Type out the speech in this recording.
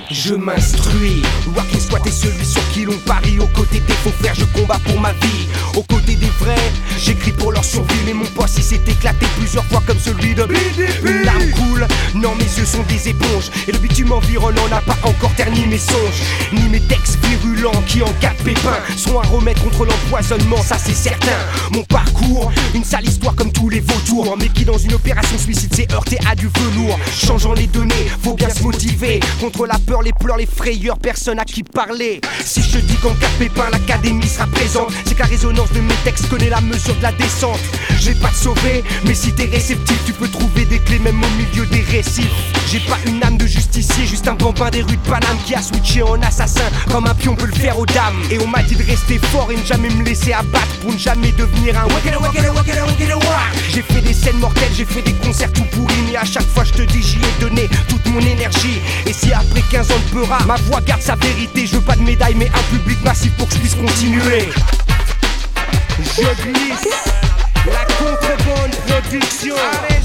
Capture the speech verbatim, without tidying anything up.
Je m'instruis, Walking Squad est celui sur qui l'on parie. Aux côtés des faux frères, je combats pour ma vie. Aux côtés des vrais, j'écris pour leur survie. Mais mon poste il s'est éclaté plusieurs fois comme celui de une larme coule, non mes yeux sont des éponges. Et le bitume environnant n'a pas encore terni mes songes. Ni mes textes virulents qui en cas de pépin seront un remède contre l'empoisonnement, ça c'est certain. Mon parcours, une sale histoire comme tous les vautours, mais qui dans une opération suicide s'est heurté à du velours. Changeant les données, faut bien se motiver. Contre la peur, les pleurs, les frayeurs, personne à qui parler. Si je te dis qu'en cas de pépin, l'académie sera présente, c'est que la résonance de mes textes connaît la mesure de la descente. Je vais pas te sauver, mais si t'es réceptif, tu peux trouver des clés même au milieu des récifs. J'ai pas une âme de justicier, juste un bambin des rues de Paname qui a switché en assassin comme un pion peut le faire aux dames. Et on m'a dit de rester fort et ne jamais me laisser abattre pour ne jamais devenir un wakada wakada wakada wakada wak. J'ai fait des scènes mortelles, j'ai fait des concerts tout pourris, mais à chaque fois je te dis j'y ai donné toute mon énergie. Et si après quinze ans de peura, ma voix garde sa vérité, je veux pas de médaille mais un public massif pour que je puisse continuer. Je glisse, la contrebande production. Allez.